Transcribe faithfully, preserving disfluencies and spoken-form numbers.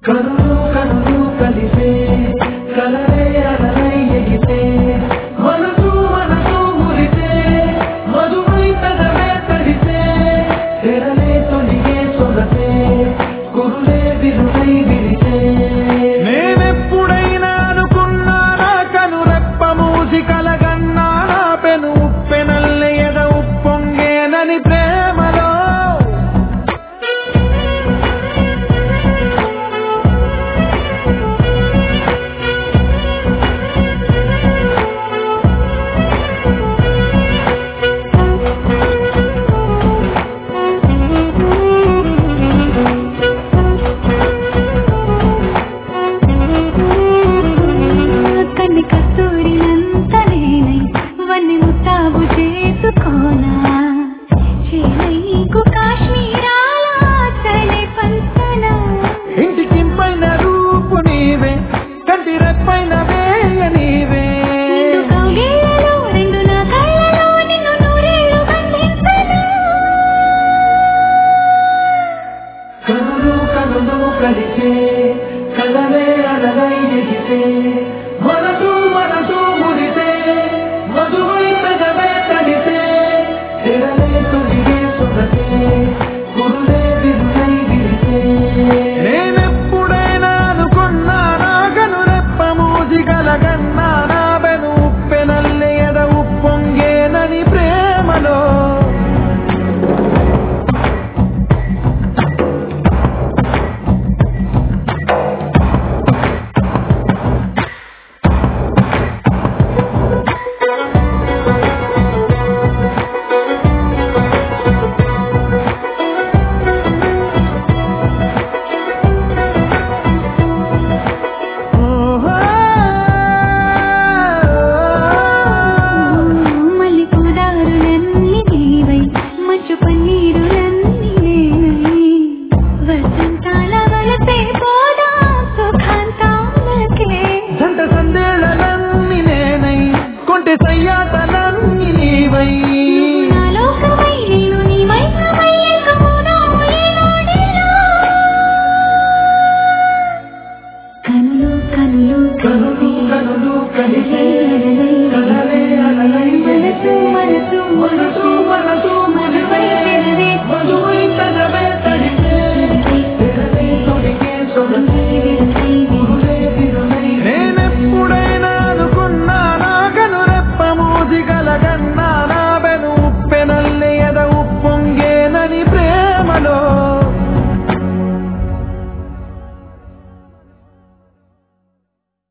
కనులు కనులు కలిసే కలలే అలలై ఎగిసే మనసు మనసు మురిసే మధుమై తనవే తడిసే తెరలే తొలిగే సొగసే కురులే విరులై విరిసే నేనెప్పుడైనా అనుకున్నానా కనురెప్ప మూసి కలగన్నానా పెను ఉప్పెనల్లే ఎద ఉప్పొంగేనని ప్రేమలో ఇంటికింపైన రూపు నీవే కంటి రెప్పైన వేయ నీవే కనులు కనులు కలిసే కలలే అలలై ఎగిసే మనసు మనసు మురిసే మధువై పెదవే తడిసే తెరలే తొలిగే సొగసే కురులే విరులై విరిసే నేనెప్పుడైనా అనుకున్నానా కనురెప్ప మూసి కలగన్నానా బెను ఉప్పెనల్లే ఎద ఉప్పొంగేనని ప్రేమలో సయ్యాటలన్నీ నీవై కనులు కనులు కనులు కనులు కలిసే కలలే అలలై మనసు మనసు మనసు